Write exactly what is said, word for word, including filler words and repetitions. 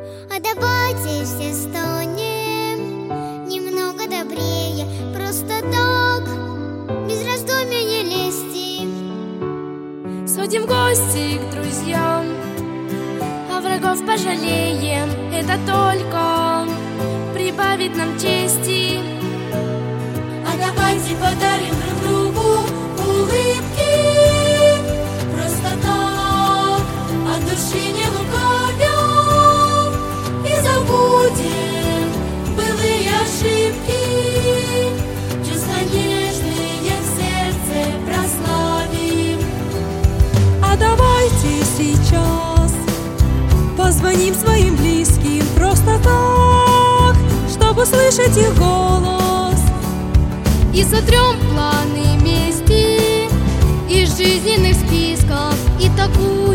А давайте все станем немного добрее, просто так, без раздумий не лезьте. Сходим в гости к друзьям, а врагов пожалеем. Это только прибавит нам чести. А давайте подарим друг другу улыбки, просто так, от души не лукавя, и забудем былые ошибки, чувства нежные в сердце прославим. А давайте сейчас позвоним своим близким просто так, чтобы услышать их голос, И сотрем планы мести из жизненных списков, и такую